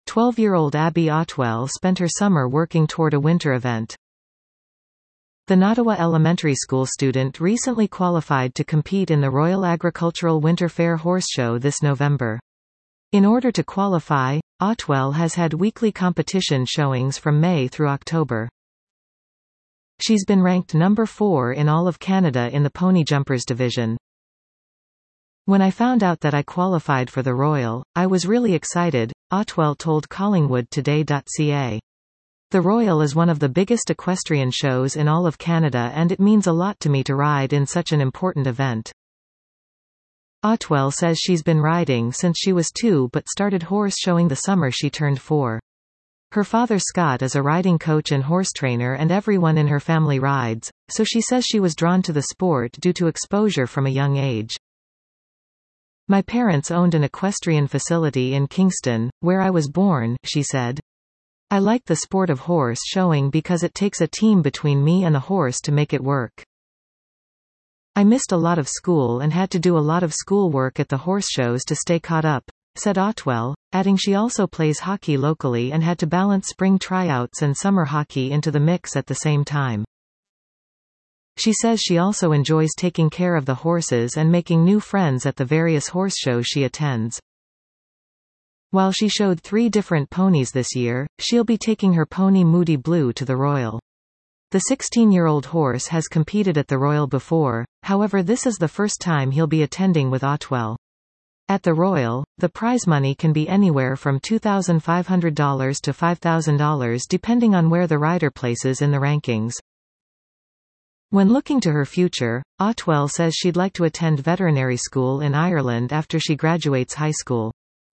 12-year-old Abby Otwell spent her summer working toward a winter event. The Nottawa Elementary School student recently qualified to compete in the Royal Agricultural Winter Fair Horse Show this November. In order to qualify, Otwell has had weekly competition showings from May through October. She's been ranked number 4 in all of Canada in the pony jumpers division. When I found out that I qualified for the Royal, I was really excited, Otwell told CollingwoodToday.ca. The Royal is one of the biggest equestrian shows in all of Canada and it means a lot to me to ride in such an important event. Otwell says she's been riding since she was 2 but started horse showing the summer she turned 4. Her father Scott is a riding coach and horse trainer and everyone in her family rides, so she says she was drawn to the sport due to exposure from a young age. My parents owned an equestrian facility in Kingston, where I was born, she said. I like the sport of horse showing because it takes a team between me and the horse to make it work. I missed a lot of school and had to do a lot of school work at the horse shows to stay caught up, said Otwell, adding she also plays hockey locally and had to balance spring tryouts and summer hockey into the mix at the same time. She says she also enjoys taking care of the horses and making new friends at the various horse shows she attends. While she showed 3 different ponies this year, she'll be taking her pony Moody Blue to the Royal. The 16-year-old horse has competed at the Royal before, however this is the first time he'll be attending with Otwell. At the Royal, the prize money can be anywhere from $2,500 to $5,000 depending on where the rider places in the rankings. When looking to her future, Otwell says she'd like to attend veterinary school in Ireland after she graduates high school.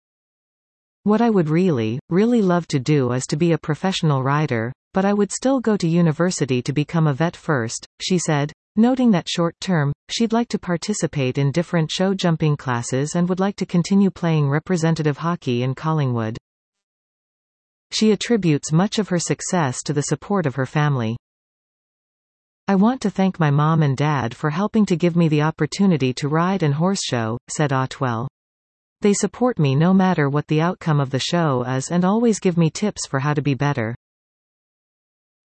What I would really love to do is to be a professional rider, but I would still go to university to become a vet first, she said, noting that short-term, she'd like to participate in different show jumping classes and would like to continue playing representative hockey in Collingwood. She attributes much of her success to the support of her family. I want to thank my mom and dad for helping to give me the opportunity to ride and horse show, said Otwell. They support me no matter what the outcome of the show is and always give me tips for how to be better.